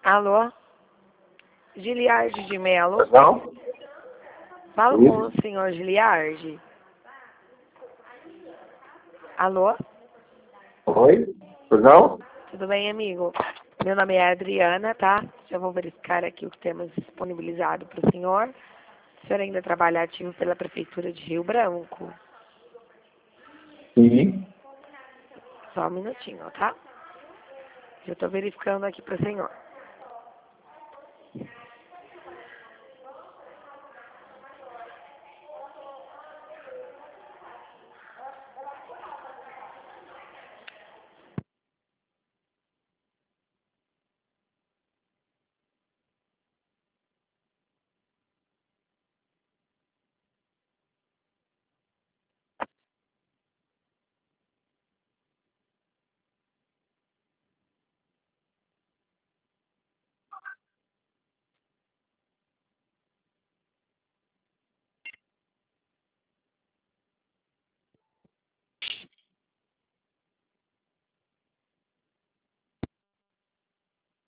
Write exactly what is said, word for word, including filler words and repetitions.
Alô? Giliardi de Melo? Não? Falo Isso. com o senhor Giliardi. Alô? Oi? Pois não? Tudo bem, amigo? Meu nome é Adriana, tá? Já vou verificar aqui o que temos disponibilizado para o senhor. O senhor ainda trabalha ativo pela Prefeitura de Rio Branco? Sim. Só um minutinho, tá? Já estou verificando aqui para o senhor.